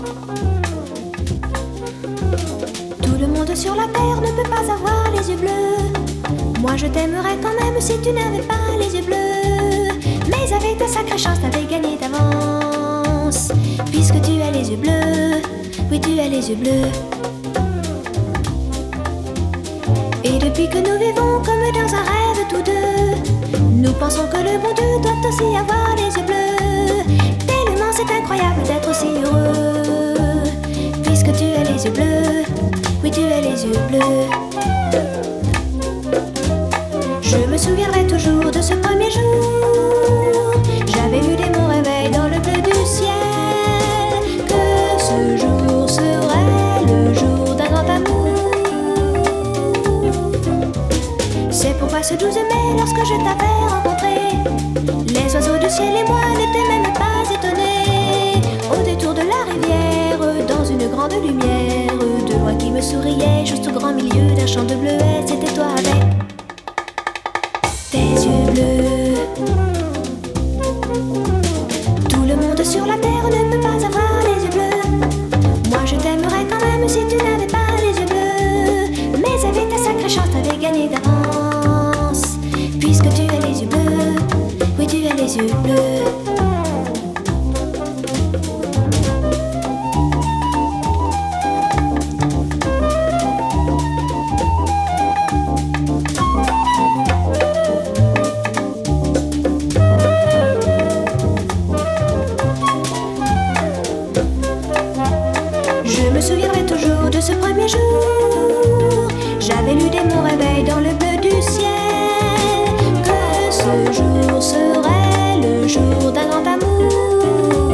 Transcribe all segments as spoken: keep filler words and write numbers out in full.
Tout le monde sur la terre ne peut pas avoir les yeux bleus. Moi je t'aimerais quand même si tu n'avais pas les yeux bleus. Mais avec ta sacrée chance t'avais gagné d'avance, puisque tu as les yeux bleus. Oui, tu as les yeux bleus. Et depuis que nous vivons comme dans un rêve tous deux, nous pensons que le bon Dieu doit aussi avoir les yeux bleus. Tellement c'est incroyable d'être aussi heureux, puisque tu as les yeux bleus. Oui, tu as les yeux bleus. Je me souviendrai toujours de ce premier jour. J'avais eu dès mon réveil dans le bleu du ciel que ce jour serait le jour d'un grand amour. C'est pourquoi ce douze mai, lorsque je t'avais rencontré, les oiseaux du ciel et moi n'étaient même pas étonnés. Au détour de la rivière, dans une grande lumière, de loin qui me souriait, juste au grand milieu d'un champ de bleuets, c'était toi avec tes yeux bleus. Tout le monde sur la terre ne peut pas avoir les yeux bleus. Moi je t'aimerais quand même si tu n'avais pas les yeux bleus. Mais avec ta sacrée chance t'avais gagné d'avance, puisque tu as les yeux bleus. Oui, tu as les yeux bleus. Je me souviendrai toujours de ce premier jour. J'avais lu dès mon réveil dans le bleu du ciel que ce jour serait le jour d'un grand amour.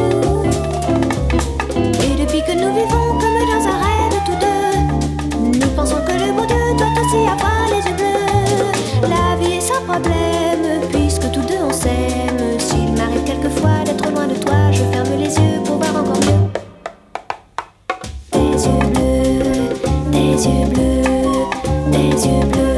Et depuis que nous vivons comme dans un rêve tous deux, nous pensons que le bon Dieu doit aussi avoir les yeux bleus. La vie est sans problème puisque tous deux on s'aime. S'il m'arrive quelquefois d'être loin de toi, je ferme les yeux pour voir encore mieux. Tes yeux bleus, tes yeux bleus, tes yeux bleus.